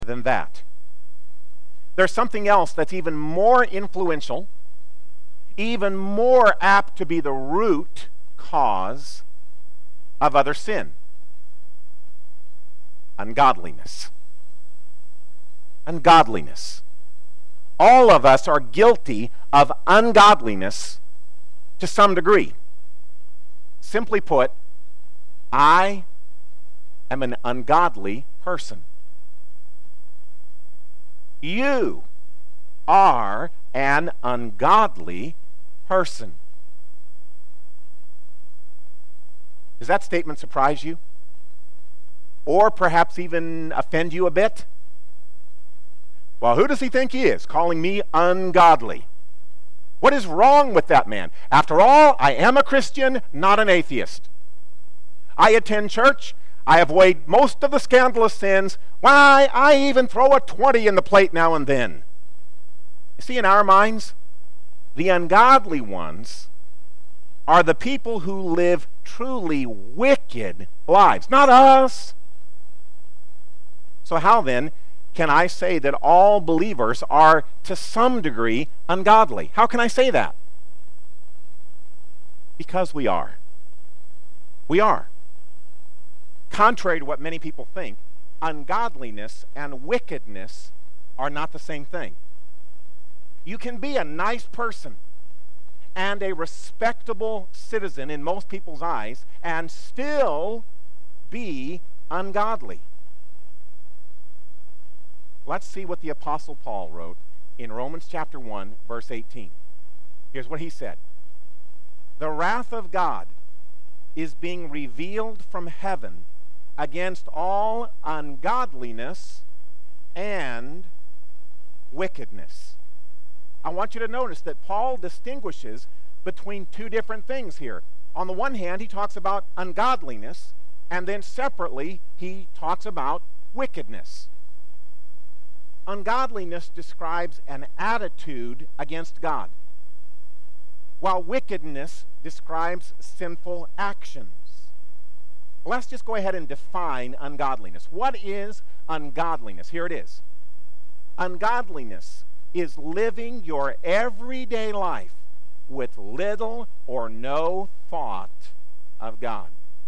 than that. There's something else that's even more influential, even more apt to be the root cause of other sin. Ungodliness. Ungodliness. All of us are guilty of ungodliness to some degree. Simply put, I am an ungodly person. You are an ungodly person. Does that statement surprise you? Or perhaps even offend you a bit? Well, who does he think he is, calling me ungodly? What is wrong with that man? After all, I am a Christian, not an atheist. I attend church. I avoid most of the scandalous sins. Why, I even throw a 20 in the plate now and then. You see, in our minds, the ungodly ones are the people who live truly wicked lives, not us. So how then can I say that all believers are to some degree ungodly? How can I say that? Because we are. We are. Contrary to what many people think, ungodliness and wickedness are not the same thing. You can be a nice person and a respectable citizen in most people's eyes and still be ungodly. Let's see what the Apostle Paul wrote in Romans chapter 1, verse 18. Here's what he said. The wrath of God is being revealed from heaven against all ungodliness and wickedness. I want you to notice that Paul distinguishes between two different things here. On the one hand, he talks about ungodliness, and then separately, he talks about wickedness. Ungodliness describes an attitude against God, while wickedness describes sinful actions. Let's just go ahead and define ungodliness. What is ungodliness? Here it is. Ungodliness is living your everyday life with little or no thought of God.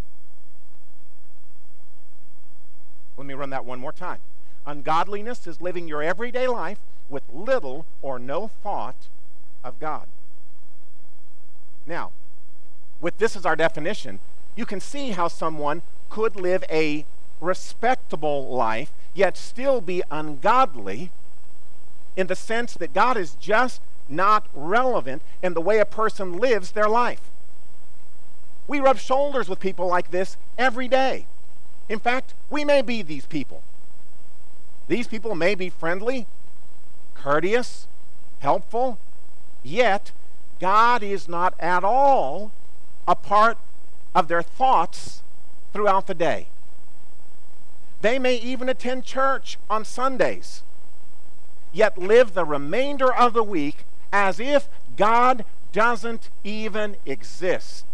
Let me run that one more time. Ungodliness is living your everyday life with little or no thought of God. Now, with this as our definition, you can see how someone could live a respectable life, yet still be ungodly, in the sense that God is just not relevant in the way a person lives their life. We rub shoulders with people like this every day. In fact, we may be these people. These people may be friendly, courteous, helpful, yet God is not at all a part of their thoughts throughout the day. They may even attend church on Sundays, yet live the remainder of the week as if God doesn't even exist.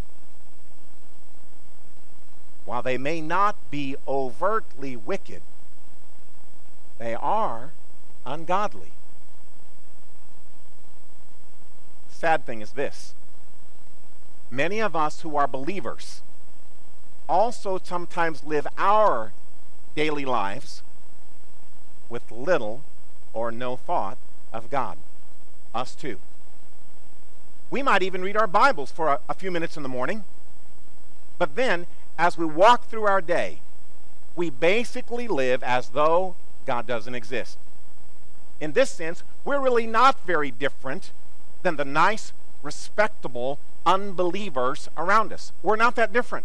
While they may not be overtly wicked, they are ungodly. Sad thing is this. Many of us who are believers also sometimes live our daily lives with little or no thought of God. Us too. We might even read our Bibles for a few minutes in the morning, but then as we walk through our day, we basically live as though God doesn't exist. In this sense, we're really not very different than the nice, respectable unbelievers around us. We're not that different.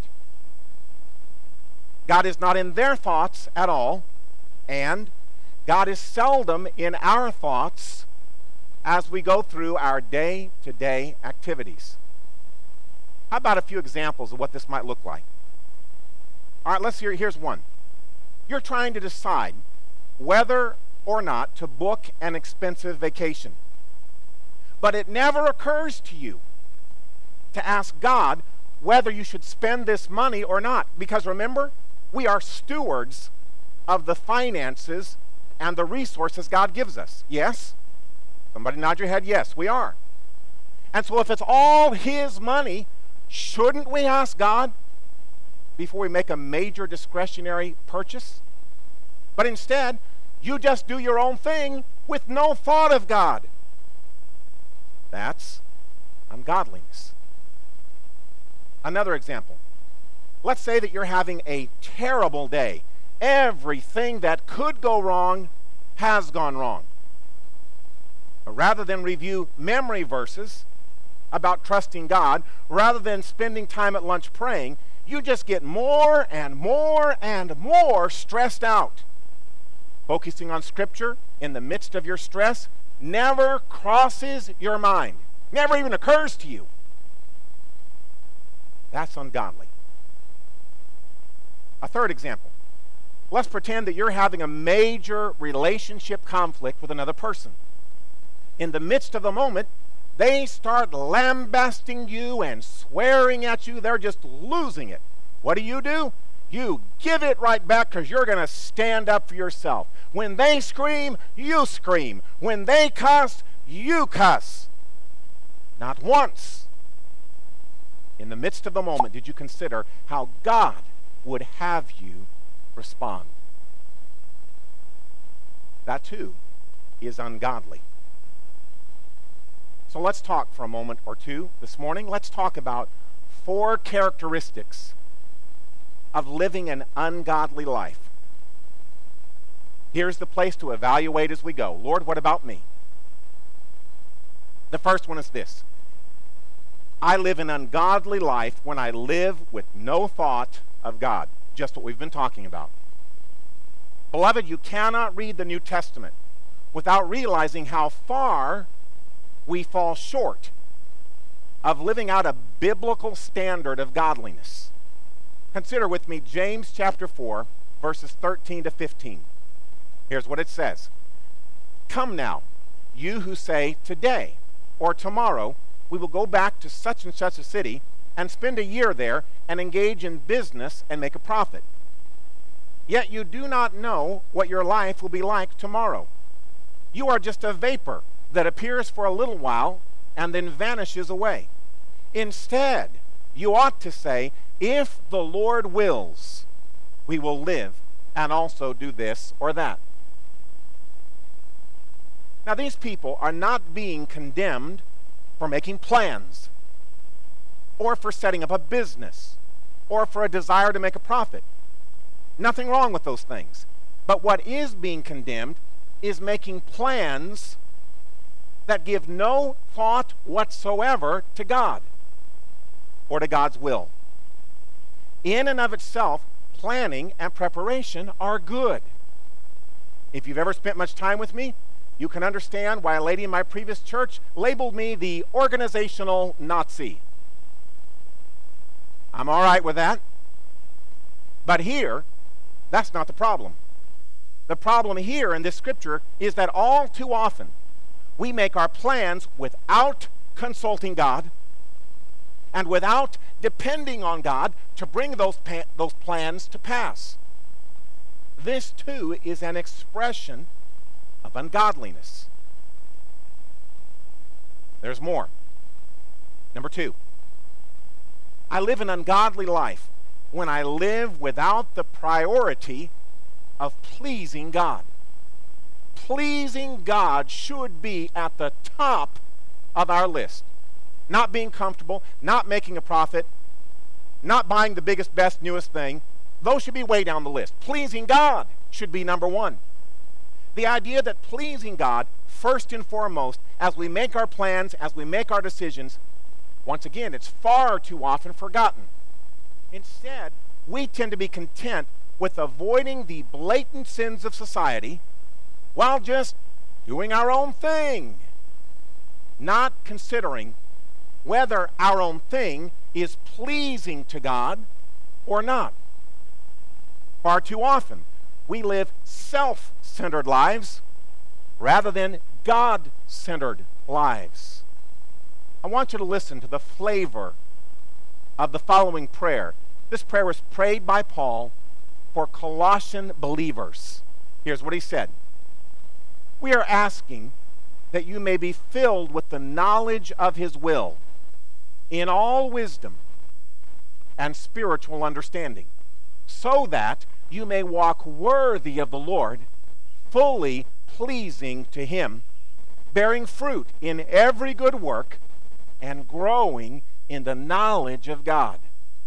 God is not in their thoughts at all, and God is seldom in our thoughts as we go through our day-to-day activities. How about a few examples of what this might look like? All right, let's hear. Here's one. You're trying to decide whether or not to book an expensive vacation. But it never occurs to you to ask God whether you should spend this money or not. Because remember, we are stewards of the finances and the resources God gives us. Yes? Somebody nod your head. Yes, we are. And so if it's all His money, shouldn't we ask God before we make a major discretionary purchase? But instead, you just do your own thing with no thought of God. That's ungodliness. Another example. Let's say that you're having a terrible day. Everything that could go wrong has gone wrong. But rather than review memory verses about trusting God, rather than spending time at lunch praying, you just get more and more and more stressed out. Focusing on Scripture in the midst of your stress never crosses your mind, never even occurs to you. That's ungodly. A third example. Let's pretend that you're having a major relationship conflict with another person. In the midst of the moment, they start lambasting you and swearing at you. They're just losing it. What do? You give it right back because you're going to stand up for yourself. When they scream, you scream. When they cuss, you cuss. Not once in the midst of the moment did you consider how God would have you respond. That too is ungodly. So let's talk for a moment or two this morning. Let's talk about 4 characteristics of living an ungodly life. Here's the place to evaluate as we go. Lord, what about me? The first one is this. I live an ungodly life when I live with no thought of God. Just what we've been talking about. Beloved, you cannot read the New Testament without realizing how far we fall short of living out a biblical standard of godliness. Consider with me James chapter 4, verses 13 to 15. Here's what it says. Come now, you who say today or tomorrow we will go back to such and such a city and spend a year there and engage in business and make a profit. Yet you do not know what your life will be like tomorrow. You are just a vapor that appears for a little while and then vanishes away. Instead, you ought to say, if the Lord wills, we will live and also do this or that. Now, these people are not being condemned for making plans, or for setting up a business, or for a desire to make a profit. Nothing wrong with those things. But what is being condemned is making plans that give no thought whatsoever to God or to God's will. In and of itself, planning and preparation are good. If you've ever spent much time with me, you can understand why a lady in my previous church labeled me the organizational Nazi. I'm all right with that. But here, that's not the problem. The problem here in this scripture is that all too often we make our plans without consulting God and without depending on God to bring those plans to pass. This too is an expression of ungodliness. There's more. Number 2. I live an ungodly life when I live without the priority of pleasing God. Pleasing God should be at the top of our list. Not being comfortable, not making a profit, not buying the biggest, best, newest thing. Those should be way down the list. Pleasing God should be number 1. The idea that pleasing God, first and foremost, as we make our plans, as we make our decisions, once again, it's far too often forgotten. Instead, we tend to be content with avoiding the blatant sins of society while just doing our own thing, not considering whether our own thing is pleasing to God or not. Far too often, we live self-centered lives rather than God-centered lives. I want you to listen to the flavor of the following prayer. This prayer was prayed by Paul for Colossian believers. Here's what he said. We are asking that you may be filled with the knowledge of his will in all wisdom and spiritual understanding, so that you may walk worthy of the Lord, fully pleasing to him, bearing fruit in every good work and growing in the knowledge of God.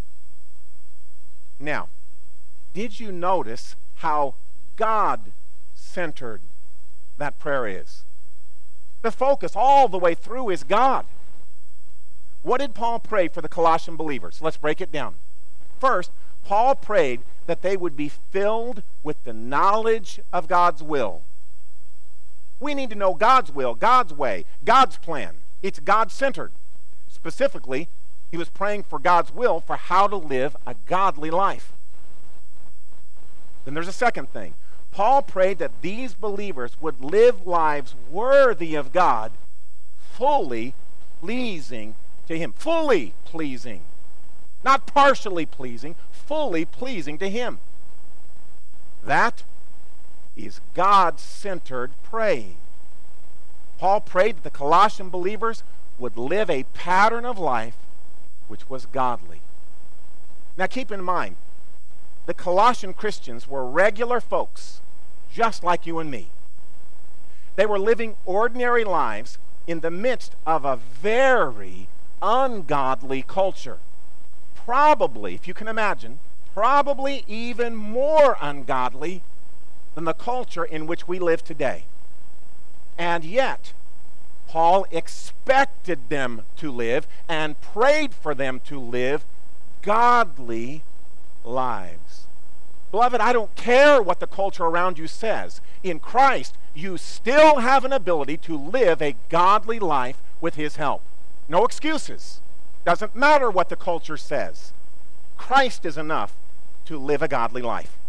Now, did you notice how God-centered that prayer is? The focus all the way through is God. What did Paul pray for the Colossian believers? Let's break it down. First, Paul prayed that they would be filled with the knowledge of God's will. We need to know God's will, God's way, God's plan. It's God-centered. Specifically, he was praying for God's will for how to live a godly life. Then there's a second thing. Paul prayed that these believers would live lives worthy of God, fully pleasing to him. Fully pleasing. Not partially pleasing, fully pleasing to him. That is God-centered praying. Paul prayed that the Colossian believers would live a pattern of life which was godly. Now keep in mind, the Colossian Christians were regular folks, just like you and me. They were living ordinary lives in the midst of a very ungodly culture. Probably, if you can imagine, probably even more ungodly than the culture in which we live today. And yet, Paul expected them to live and prayed for them to live godly lives. Beloved, I don't care what the culture around you says. In Christ, you still have an ability to live a godly life with his help. No excuses. Doesn't matter what the culture says. Christ is enough to live a godly life.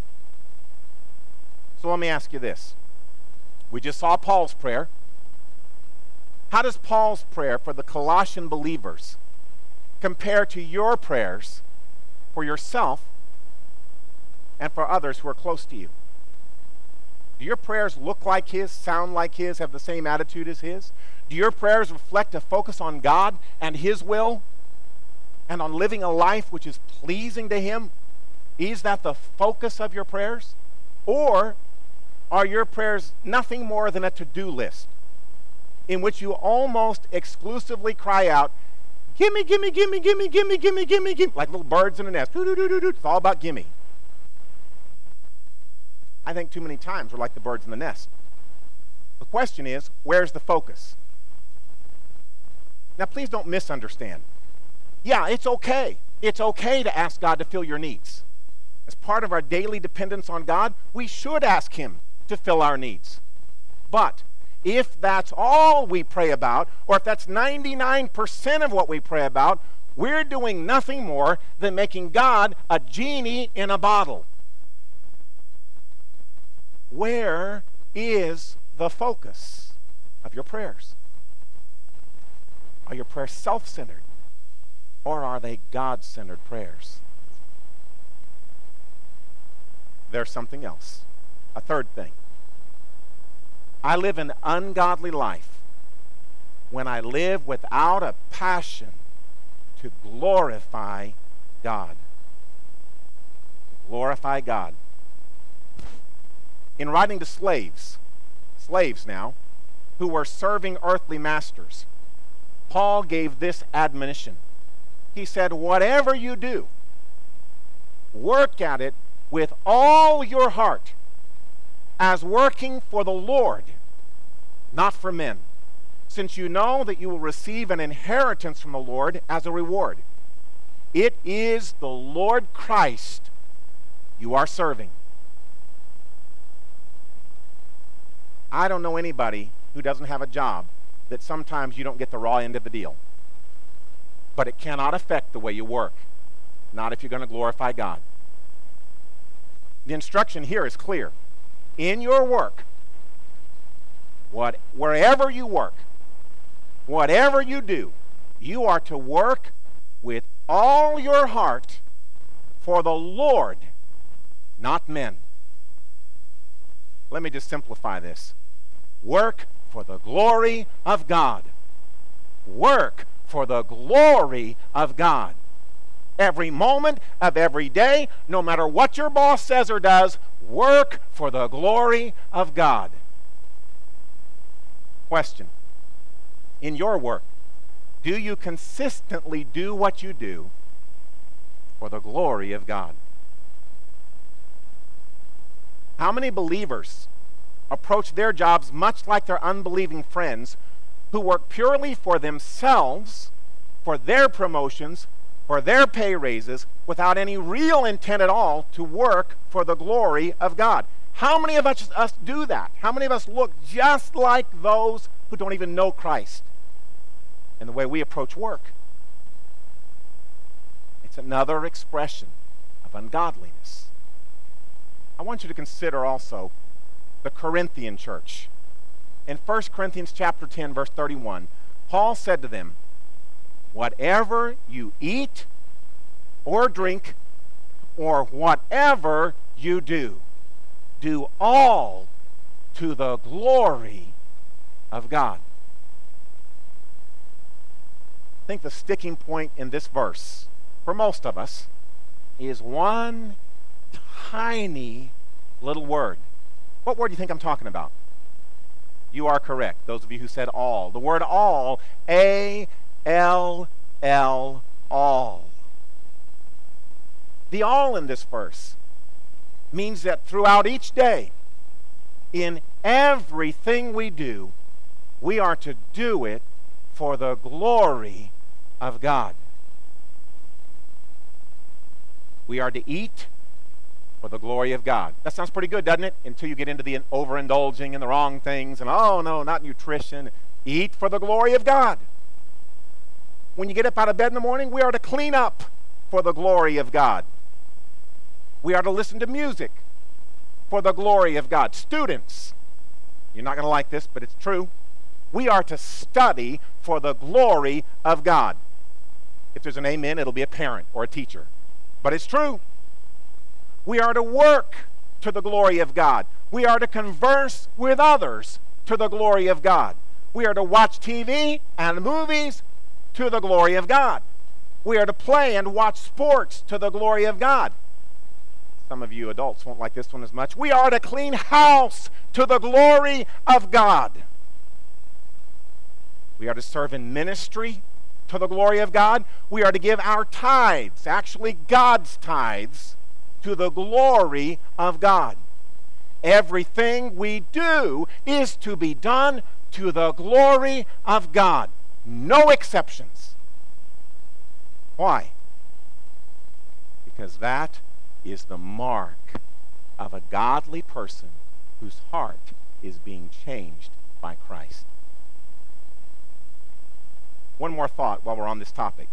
So let me ask you this. We just saw Paul's prayer. How does Paul's prayer for the Colossian believers compare to your prayers for yourself and for others who are close to you? Do your prayers look like his, sound like his, have the same attitude as his? Do your prayers reflect a focus on God and his will and on living a life which is pleasing to him? Is that the focus of your prayers? Or are your prayers nothing more than a to-do list in which you almost exclusively cry out, gimme, gimme, gimme, gimme, gimme, gimme, gimme, gimme, like little birds in a nest. It's all about gimme. I think too many times we're like the birds in the nest. The question is, where's the focus? Now, please don't misunderstand. Yeah, it's okay. It's okay to ask God to fill your needs. As part of our daily dependence on God, we should ask him to fill our needs. But if that's all we pray about, or if that's 99% of what we pray about, we're doing nothing more than making God a genie in a bottle. Where is the focus of your prayers? Are your prayers self-centered, or are they God-centered prayers? There's something else. A third thing. I live an ungodly life when I live without a passion to glorify God. To glorify God. In writing to slaves now, who were serving earthly masters, Paul gave this admonition. He said, whatever you do, work at it with all your heart, as working for the Lord, not for men, since you know that you will receive an inheritance from the Lord as a reward. It is the Lord Christ you are serving. I don't know anybody who doesn't have a job that sometimes you don't get the raw end of the deal. But it cannot affect the way you work. Not if you're going to glorify God. The instruction here is clear. In your work, wherever you work, whatever you do, you are to work with all your heart for the Lord, not men. Let me just simplify this. Work for the glory of God. Work for the glory of God. Every moment of every day, no matter what your boss says or does, work for the glory of God. Question. In your work, do you consistently do what you do for the glory of God? How many believers approach their jobs much like their unbelieving friends who work purely for themselves, for their promotions, for their pay raises, without any real intent at all to work for the glory of God? How many of us do that? How many of us look just like those who don't even know Christ in the way we approach work? It's another expression of ungodliness. I want you to consider also the Corinthian church. In 1 Corinthians chapter 10, verse 31, Paul said to them, "Whatever you eat or drink or whatever you do, do all to the glory of God." I think the sticking point in this verse, for most of us, is one tiny little word. What word do you think I'm talking about? You are correct. Those of you who said all. The word all, A-L-L, all. The all in this verse means that throughout each day, in everything we do, we are to do it for the glory of God. We are to eat for the glory of God. That sounds pretty good, doesn't it? Until you get into the overindulging and the wrong things, and oh no, not nutrition. Eat for the glory of God. When you get up out of bed in the morning, we are to clean up for the glory of God. We are to listen to music for the glory of God. Students, you're not going to like this, but it's true. We are to study for the glory of God. If there's an amen, it'll be a parent or a teacher. But it's true. We are to work to the glory of God. We are to converse with others to the glory of God. We are to watch TV and movies to the glory of God. We are to play and watch sports to the glory of God. Some of you adults won't like this one as much. We are to clean house to the glory of God. We are to serve in ministry to the glory of God. We are to give our tithes, actually God's tithes, to the glory of God. Everything we do is to be done to the glory of God. No exceptions. Why? Because that is the mark of a godly person whose heart is being changed by Christ. One more thought while we're on this topic.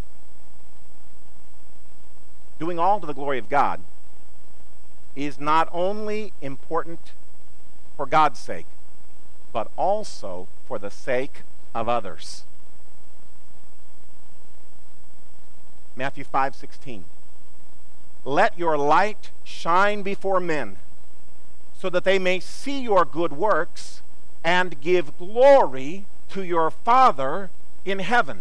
Doing all to the glory of God is not only important for God's sake, but also for the sake of others. Matthew 5:16. Let your light shine before men, so that they may see your good works and give glory to your Father in heaven.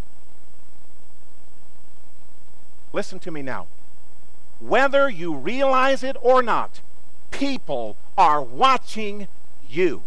Listen to me now. Whether you realize it or not, people are watching you.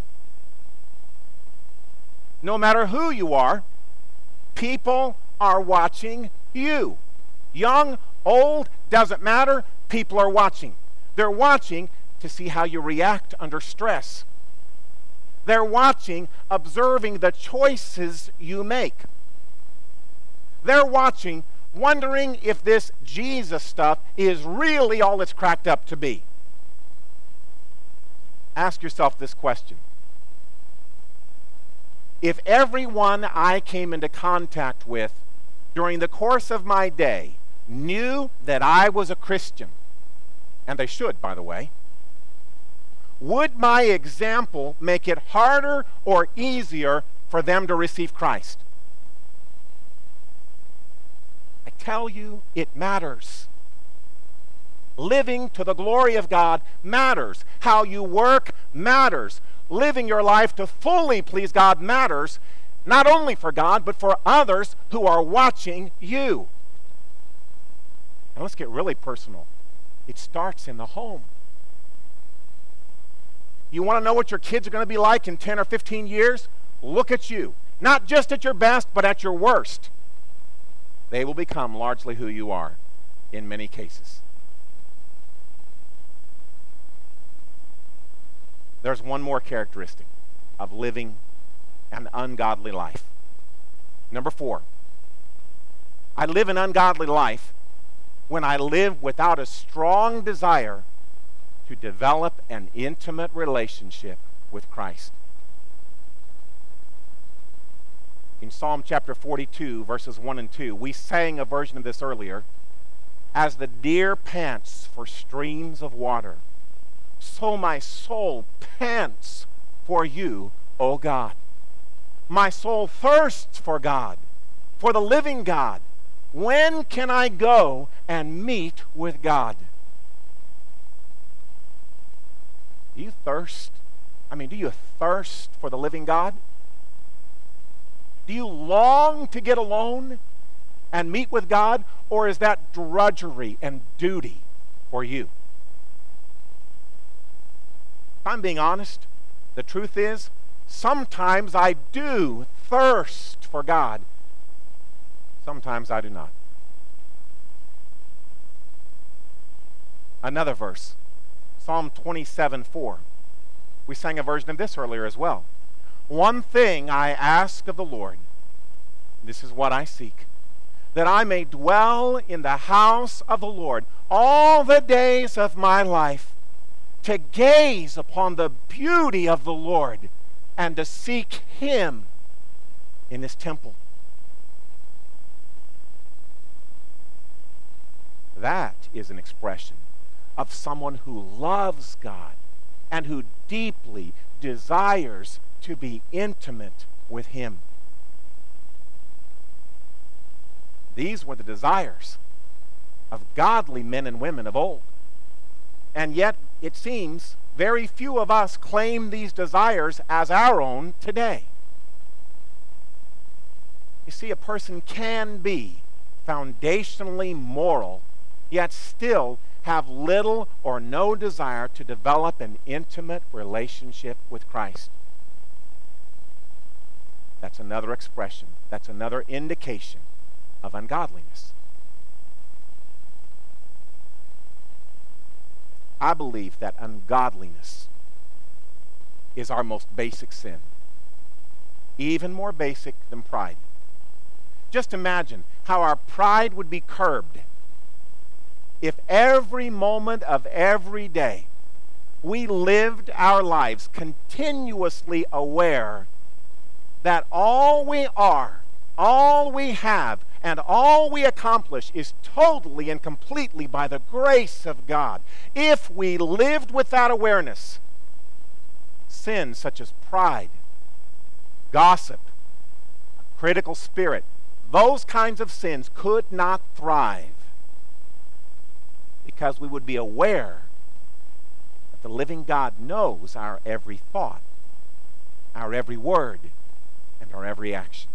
No matter who you are, people are watching you. Young, old, doesn't matter. People are watching. They're watching to see how you react under stress. They're watching, observing the choices you make. They're watching, wondering if this Jesus stuff is really all it's cracked up to be. Ask yourself this question. If everyone I came into contact with during the course of my day knew that I was a Christian, and they should, by the way, would my example make it harder or easier for them to receive Christ? I tell you, it matters. Living to the glory of God matters. How you work matters. living your life to fully please God matters, not only for God, but for others who are watching you. And let's get really personal. It starts in the home. You want to know what your kids are going to be like in 10 or 15 years? Look at you. Not just at your best, but at your worst. They will become largely who you are in many cases. There's one more characteristic of living an ungodly life. Number 4, I live an ungodly life when I live without a strong desire to develop an intimate relationship with Christ. In Psalm chapter 42, verses 1 and 2, we sang a version of this earlier. As the deer pants for streams of water, so my soul pants for you, O God. My soul thirsts for God, for the living God. When can I go and meet with God? Do you thirst? Do you thirst for the living God? Do you long to get alone and meet with God? Or is that drudgery and duty for you? If I'm being honest, the truth is, sometimes I do thirst for God. Sometimes I do not. Another verse, Psalm 27:4. We sang a version of this earlier as well. One thing I ask of the Lord, this is what I seek, that I may dwell in the house of the Lord all the days of my life, to gaze upon the beauty of the Lord and to seek Him in His temple. That is an expression of someone who loves God and who deeply desires to be intimate with Him. These were the desires of godly men and women of old. And yet, it seems, very few of us claim these desires as our own today. You see, a person can be foundationally moral, yet still have little or no desire to develop an intimate relationship with Christ. That's another expression, that's another indication of ungodliness. I believe that ungodliness is our most basic sin, even more basic than pride. Just imagine how our pride would be curbed if every moment of every day we lived our lives continuously aware that all we are, all we have, and all we accomplish is totally and completely by the grace of God. If we lived with that awareness, sins such as pride, gossip, a critical spirit, those kinds of sins could not thrive, because we would be aware that the living God knows our every thought, our every word, and our every action.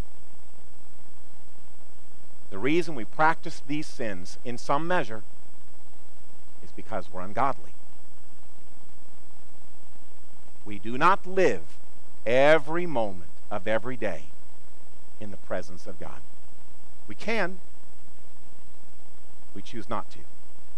The reason we practice these sins in some measure is because we're ungodly. We do not live every moment of every day in the presence of God. We can. We choose not to.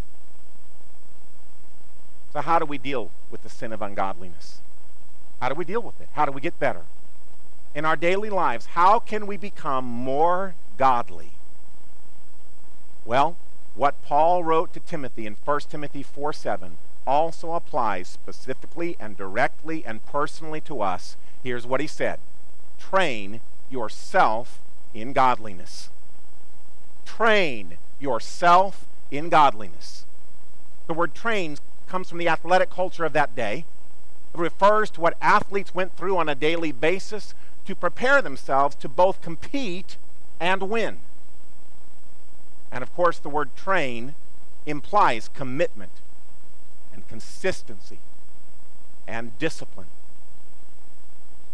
So how do we deal with the sin of ungodliness? How do we deal with it? How do we get better? In our daily lives, how can we become more godly? Well, what Paul wrote to Timothy in 1 Timothy 4:7 also applies specifically and directly and personally to us. Here's what he said: train yourself in godliness. Train yourself in godliness. The word train comes from the athletic culture of that day. It refers to what athletes went through on a daily basis to prepare themselves to both compete and win. And of course, the word train implies commitment and consistency and discipline.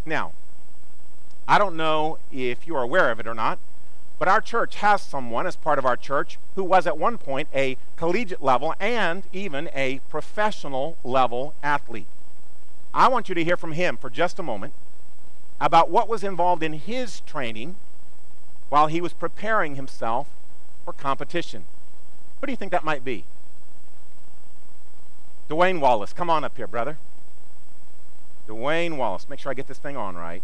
Now, I don't know if you are aware of it or not, but our church has someone as part of our church who was at one point a collegiate level and even a professional level athlete. I want you to hear from him for just a moment about what was involved in his training while he was preparing himself for competition. What do you think that might be? Dwayne Wallace, come on up here, brother. Dwayne Wallace. Make sure I get this thing on right.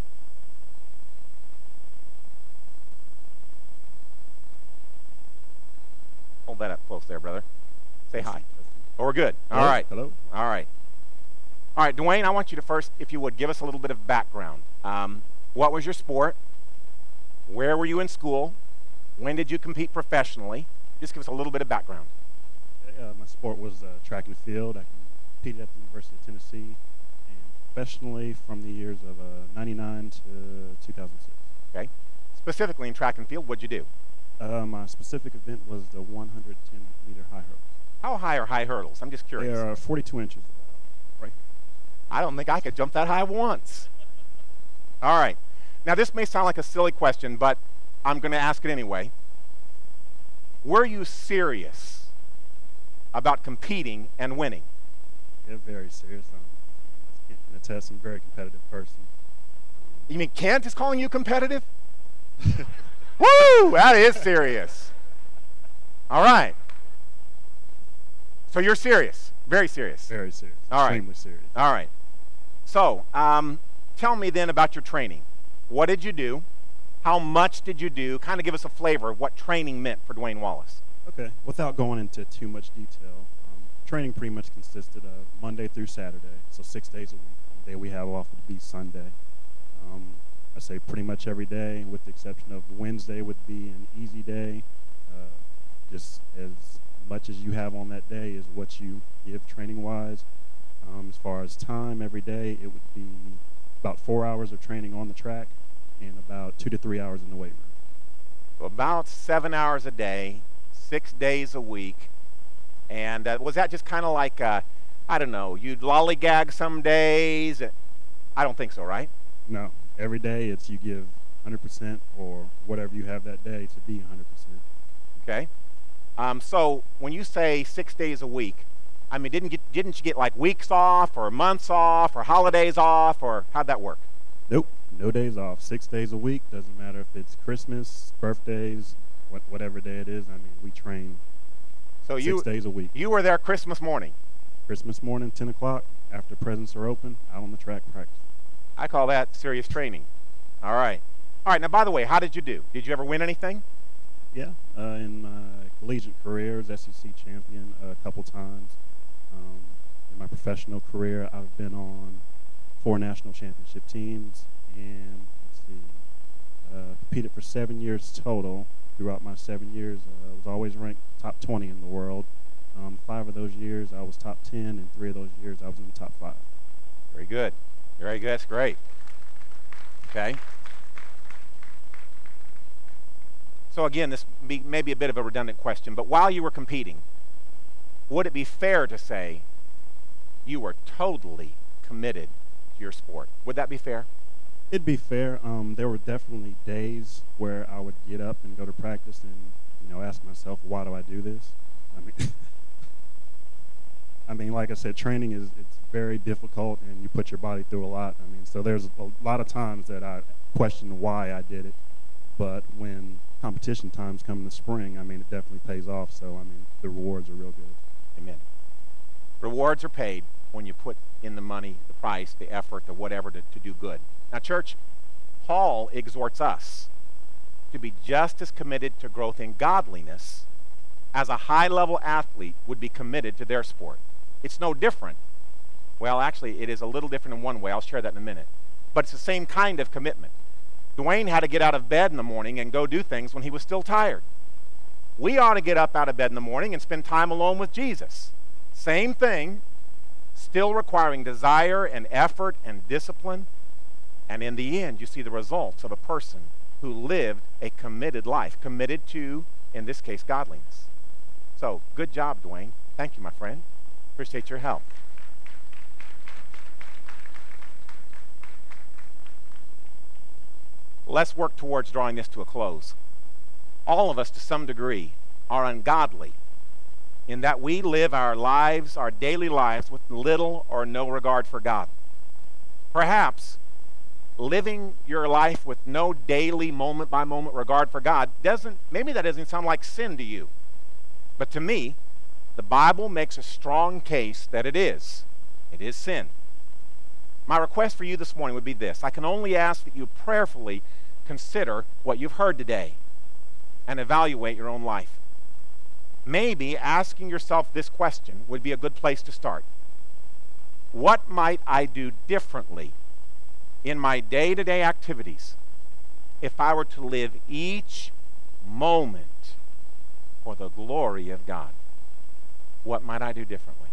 Hold that up close there, brother. Say hi. Oh, we're good. All right. Hello. All right. All right, Dwayne, I want you to first, if you would, give us a little bit of background. What was your sport? Where were you in school? When did you compete professionally? Just give us a little bit of background. My sport was track and field. I competed at the University of Tennessee, and professionally from the years of 99 to 2006. Okay. Specifically in track and field, what'd you do? My specific event was the 110-meter high hurdles. How high are high hurdles? I'm just curious. They are 42 inches right here. I don't think I could jump that high once. All right. Now, this may sound like a silly question, but I'm going to ask it anyway. Were you serious about competing and winning? Yeah, very serious. I can attest, I'm a very competitive person. You mean Kent is calling you competitive? Woo! That is serious. All right. So you're serious. Very serious. Very serious. All right. Extremely serious. All right. So, tell me then about your training. What did you do? How much did you do? Kind of give us a flavor of what training meant for Dwayne Wallace. Okay. Without going into too much detail, training pretty much consisted of Monday through Saturday, so 6 days a week. The day we have off would be Sunday. I say pretty much every day, with the exception of Wednesday would be an easy day. Just as much as you have on that day is what you give training-wise. As far as time, every day it would be about 4 hours of training on the track and about 2 to 3 hours in the weight room. So about 7 hours a day, 6 days a week. And was that just kind of like, I don't know, you'd lollygag some days? I don't think so, right? No. Every day it's you give 100% or whatever you have that day to be 100%. Okay. So when you say 6 days a week, I mean, didn't you get like weeks off or months off or holidays off, or how'd that work? Nope. No days off. 6 days a week. Doesn't matter if it's Christmas, birthdays, whatever day it is. I mean, we train so 6 days a week. You were there Christmas morning? Christmas morning, 10 o'clock, after presents are open, out on the track practice. I call that serious training. All right. All right. Now, by the way, how did you do? Did you ever win anything? Yeah. In my collegiate career, I was SEC champion a couple times. In my professional career, I've been on 4 national championship teams, and competed for 7 years total. Throughout my 7 years, I was always ranked top 20 in the world. 5 of those years, I was top 10, and 3 of those years, I was in the top 5. Very good. Very good. That's great. Okay. So again, this may be a bit of a redundant question, but while you were competing, would it be fair to say you were totally committed to your sport? Would that be fair? It'd be fair. There were definitely days where I would get up and go to practice and, ask myself, why do I do this? I mean, like I said, training it's very difficult, and you put your body through a lot. I mean, so there's a lot of times that I question why I did it, but when competition times come in the spring, I mean, it definitely pays off. So, I mean, the rewards are real good. Amen. Rewards are paid when you put in the money, the price, the effort, the whatever to do good. Now, church, Paul exhorts us to be just as committed to growth in godliness as a high-level athlete would be committed to their sport. It's no different. Well, actually, it is a little different in one way. I'll share that in a minute. But it's the same kind of commitment. Dwayne had to get out of bed in the morning and go do things when he was still tired. We ought to get up out of bed in the morning and spend time alone with Jesus. Same thing, still requiring desire and effort and discipline. And in the end, you see the results of a person who lived a committed life, committed to, in this case, godliness. So, good job, Dwayne. Thank you, my friend. Appreciate your help. let's work towards drawing this to a close. All of us, to some degree, are ungodly in that we live our lives, our daily lives, with little or no regard for God. Perhaps living your life with no daily, moment-by-moment regard for God maybe that doesn't sound like sin to you. But to me, the Bible makes a strong case that it is. It is sin. My request for you this morning would be this. I can only ask that you prayerfully consider what you've heard today and evaluate your own life. Maybe asking yourself this question would be a good place to start. What might I do differently in my day-to-day activities if I were to live each moment for the glory of God? What might I do differently?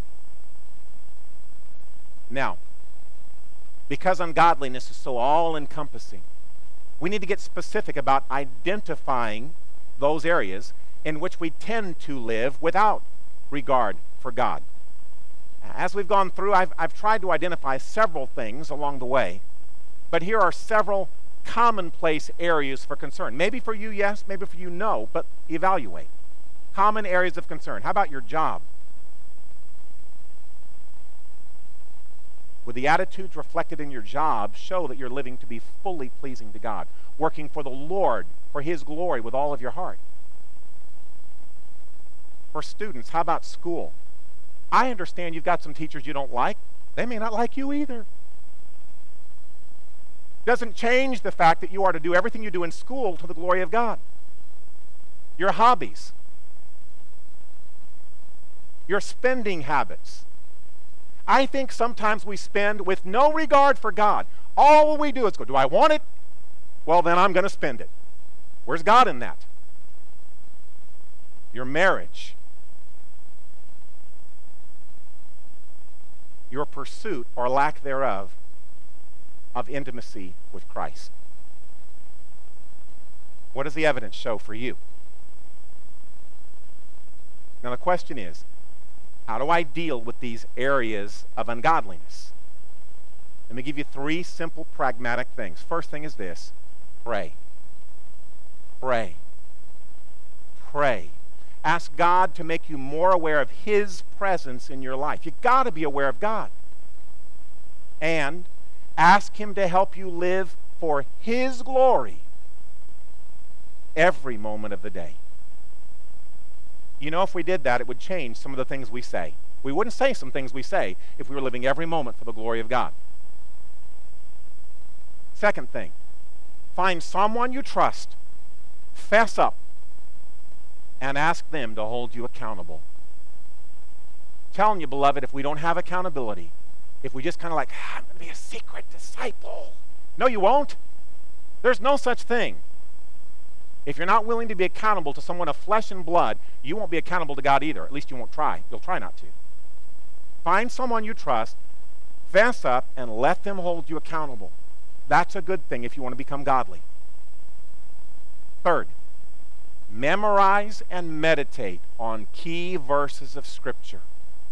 Now, because ungodliness is so all-encompassing, we need to get specific about identifying those areas in which we tend to live without regard for God. As we've gone through, I've tried to identify several things along the way, but here are several commonplace areas for concern. Maybe for you, yes, maybe for you, no, but evaluate. Common areas of concern. How about your job? Would the attitudes reflected in your job show that you're living to be fully pleasing to God, working for the Lord, for His glory with all of your heart? For students, how about school? I understand you've got some teachers you don't like. They may not like you either. Doesn't change the fact that you are to do everything you do in school to the glory of God. Your hobbies, your spending habits. I think sometimes we spend with no regard for God. All we do is go, do I want it? Well, then I'm going to spend it. Where's God in that? Your marriage, your pursuit or lack thereof of intimacy with Christ. What does the evidence show for you? Now the question is, how do I deal with these areas of ungodliness? Let me give you three simple, pragmatic things. First thing is this: pray. Pray. Pray. Ask God to make you more aware of His presence in your life. You've got to be aware of God. And ask Him to help you live for His glory every moment of the day. You know, if we did that, it would change some of the things we say. We wouldn't say some things we say if we were living every moment for the glory of God. Second thing, find someone you trust, fess up, and ask them to hold you accountable. I'm telling you, beloved, if we don't have accountability, if we just kind of like, I'm going to be a secret disciple. No, you won't. There's no such thing. If you're not willing to be accountable to someone of flesh and blood, you won't be accountable to God either. At least you won't try. You'll try not to. Find someone you trust, fess up, and let them hold you accountable. That's a good thing if you want to become godly. Third, memorize and meditate on key verses of Scripture.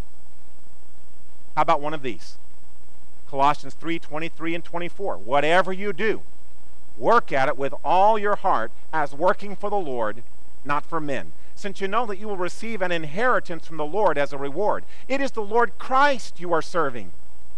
How about one of these? Colossians 3:23 and 24. Whatever you do, work at it with all your heart as working for the Lord, not for men, since you know that you will receive an inheritance from the Lord as a reward. It is the Lord Christ you are serving.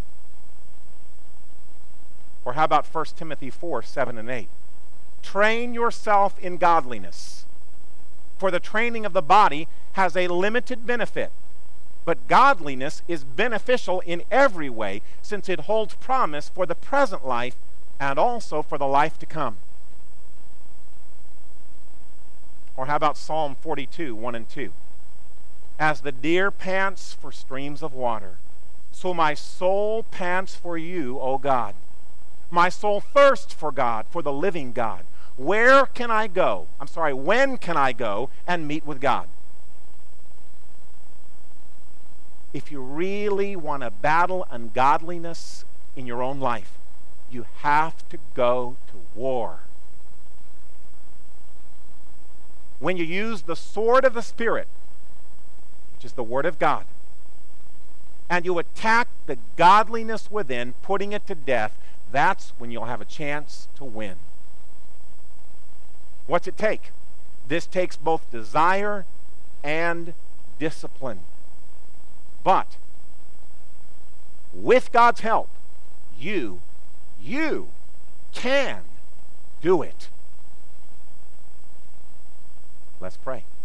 Or how about 1 Timothy 4:7 and 8? Train yourself in godliness, for the training of the body has a limited benefit, but godliness is beneficial in every way, since it holds promise for the present life and also for the life to come. Or how about Psalm 42:1 and 2? As the deer pants for streams of water, so my soul pants for you, O God. My soul thirsts for God, for the living God. When can I go and meet with God? If you really want to battle ungodliness in your own life, you have to go to war. When you use the sword of the Spirit, which is the Word of God, and you attack the godliness within, putting it to death, that's when you'll have a chance to win. What's it take? This takes both desire and discipline. But with God's help, you can do it. Let's pray.